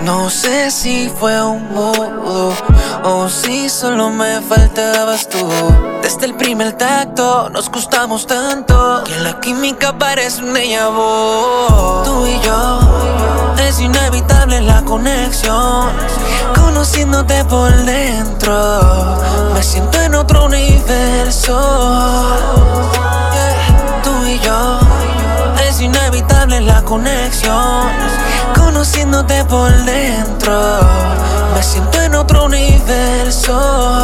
No sé si fue un modo o si solo me faltabas tú. Desde el primer tacto nos gustamos tanto que la química parece un déjà vu. Tú y yo, es inevitable la conexión. Conociéndote por dentro, me siento en otro universo. Tú y yo, es inevitable la conexión. Conociéndote por dentro, me siento en otro universo.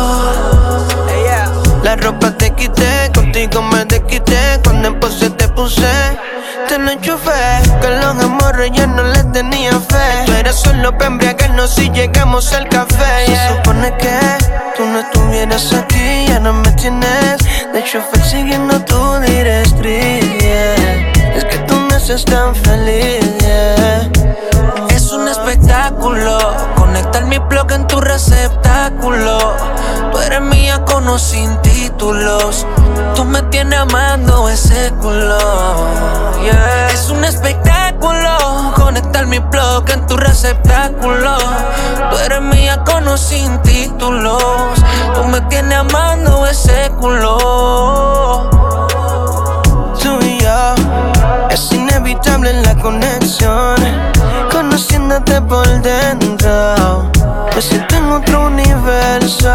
La ropa te quité, contigo me desquité. Cuando en pose te puse, te lo enchufé. Que los amores ya no les tenía fe. Tú eras solo para embriagarnos si llegamos al café. Se supone que tú no estuvieras aquí, ya no me tienes de chofer siguiendo tu directriz, yeah. Es que tú me haces tan feliz, yeah. Es un espectáculo conectar mi plug en tu receptáculo. Tú eres mía con o sin títulos. Tú me tienes amando ese culo, yeah. Es un espectáculo conectar mi plug en tu receptáculo. Tú eres mía con o sin títulos. Tú me tienes amando ese culo. Tú y yo, es inevitable la conexión. Conociéndote por dentro, me siento en otro universo.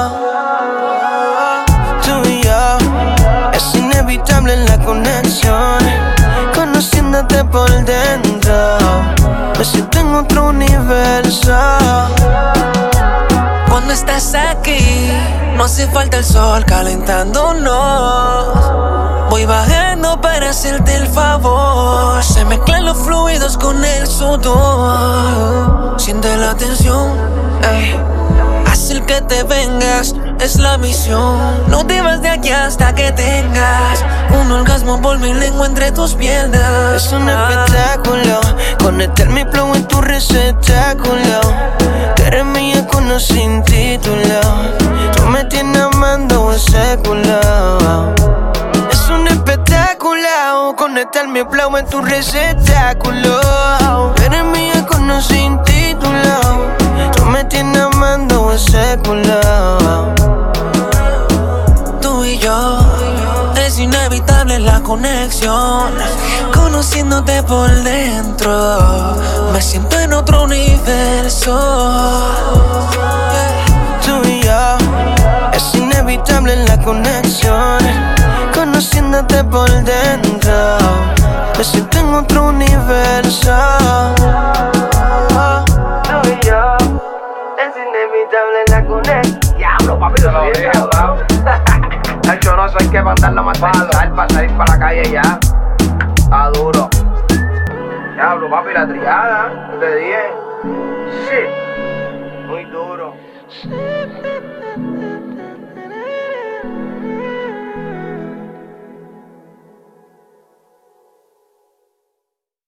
Tú y yo, es inevitable la conexión. Conociéndote por dentro, me siento en otro universo. Cuando estás aquí, no hace falta el sol calentándonos. Voy bajando para hacerte el favor. Se mezclan los fluidos con el sudor. Siente la tensión, ey. Hacer que te vengas es la misión. No te vas de aquí hasta que tengas un orgasmo por mi lengua entre tus piernas. Es un espectáculo conectar mi plug en tu receptáculo. Que eres mía con o sin título. Tú me tienes amando ese culo. Es un espectáculo conectar mi plug en tu receptáculo. Eres mía con o sin título. Tú me tienes amando ese culo. Tú y yo, es inevitable la conexión. Conociéndote por dentro, me siento en otro universo. Tú y yo, es inevitable la conexión. Conociéndote por dentro, me siento en otro universo. Tú y yo, es inevitable la conexión. Diablo, papi, te lo dije, Nacho, no, eso hay que mandarla más pensar para salir para la calle ya. Está duro. Diablo, papi, la triada de 10. Sí, muy duro.